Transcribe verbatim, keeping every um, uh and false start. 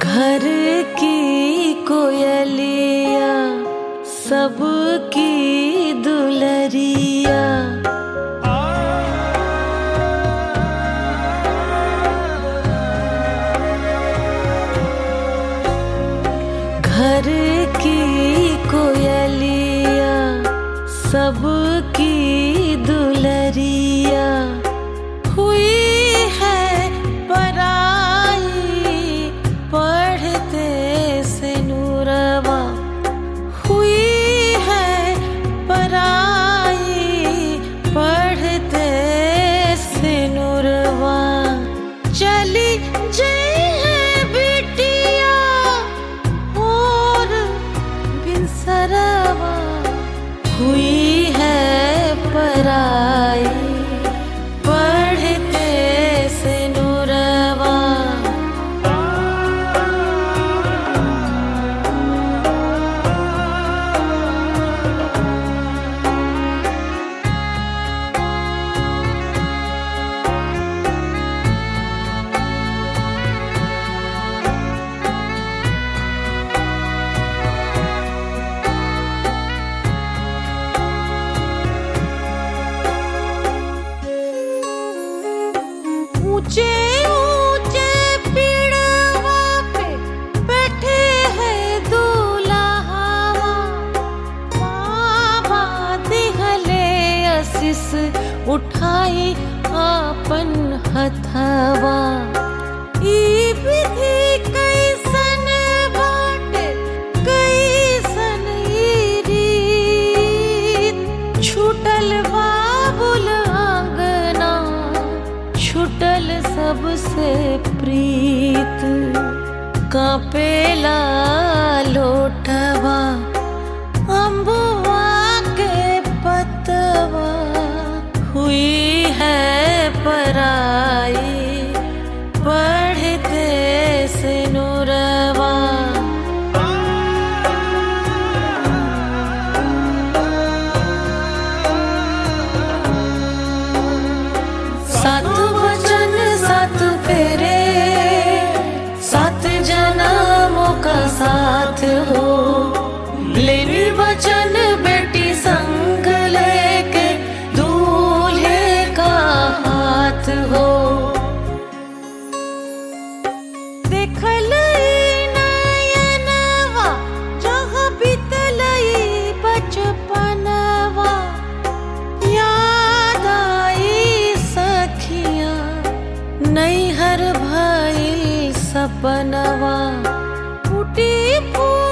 घर की कोयलिया सबकी दुलरिया, घर की कोयलिया सबकी दुलरिया, हुई है पराई पढ़ते से नूरवा, हुई है पराई पढ़ते से नूरवा, चली जई है बिटिया और बिनसरवा, हुई है पराई पढ़ते से नूरवा। ऊंचे ऊंचे पेड़वा पे बैठे हैं दूल्हा, बाबा दिहले आशीष उठाई आपन हथवा, ई विधि कैसन बाटे कैसन ई रीत, छूटल बाबुल आंगना छूटल सबसे प्रीत, कांपेला लोटवा अम्बुआ के पतवा, हुई है पराई पढ़ते से नूरवा। सात वचन सात फेरे सात जन्मों का साथ हो, लेनी वचन बेटी संग लेके दूल्हे का हाथ हो, देखल नयनवा जहाँ बीतलई बचपनवा, याद आई सखियाँ नैहर भइल सपनवा, फूटी फूटी